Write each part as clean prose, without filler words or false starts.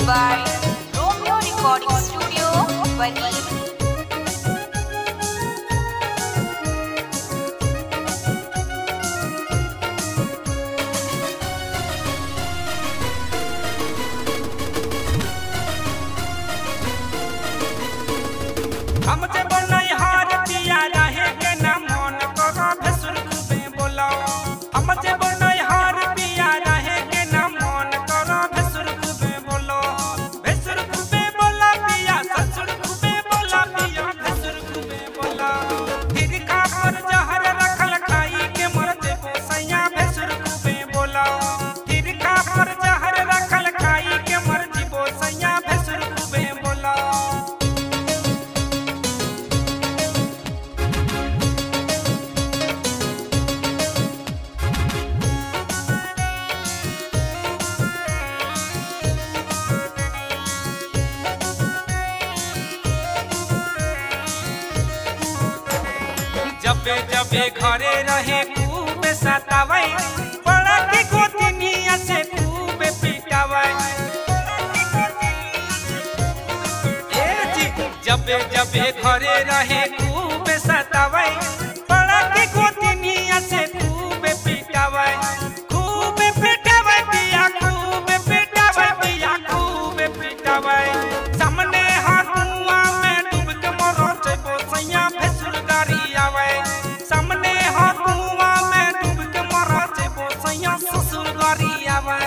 by Romeo Recording Studio, Bani. हमसे बनई हार पिया रहे के ना मन करा भसुर खूबे बोलाओ। हमसे बनई हार पिया रहे के ना मन करा भसुर खूबे बोलो। भसुर खूबे बोला पिया ससुर खूबे बोला पिया भसुर खूबे बोला। फिर खा पर जहर रखल खाई के मर जेबो सैया भसुर खूबे बोला। फिर खा पर जहर रखल खाई के मर जेबो सैया भसुर खूबे बोला। जबे जबे घरे रहे खूब सतावे, बड़ा की गोतनिया से खूब पिटावे। ए जी जबे जबे घरे रहे खूब सतावे, बड़ा की गोतनिया से खूब पिटावे। खूब पिटावे पिया खूब पिटावे पिया खूब पिटावे। सामने हाथुआ में डूब के मरो जेबो सैया भसुर गाड़ी आवे। सामने हाथुआ में डूब के मरो जेबो सैया ससुर गाड़ी आवे।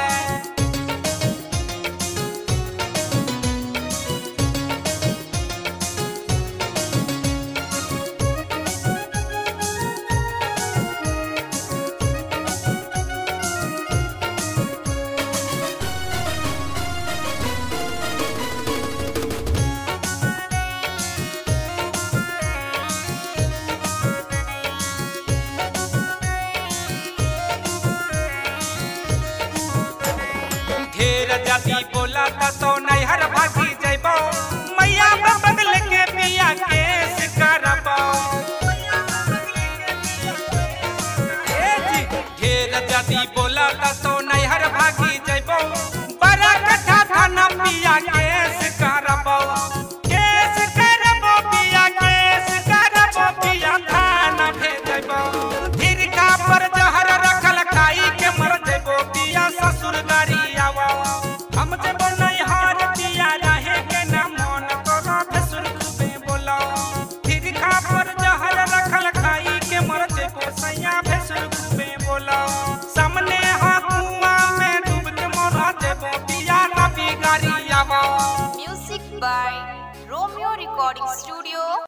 ढेर जाति बोला तो नैहर भागी जैबो, मैया बगल के पिया केस करबो। ए जी ढेर जाति बोला तो नैहर भागी जैबो, बड़ा कथा थाना पिया केस करबो। केस करबो पिया केस करबो पिया थाना भेजबो। फिर का पर जहर रखल खाई के मर जैबो पिया ससुर गाड़ी आवा। हमसे बनई हार पिया रहे के ना मन करा भसुर खूबे बोलाओ। फिर खा पर जहर रखल खाई के मर जेबो सैया भसुर खूबे बोलाओ। सामने हाथुआ में डूब के मर जेबो पिया ना बिगाड़ी आवा। Music by Romeo Recording Studio.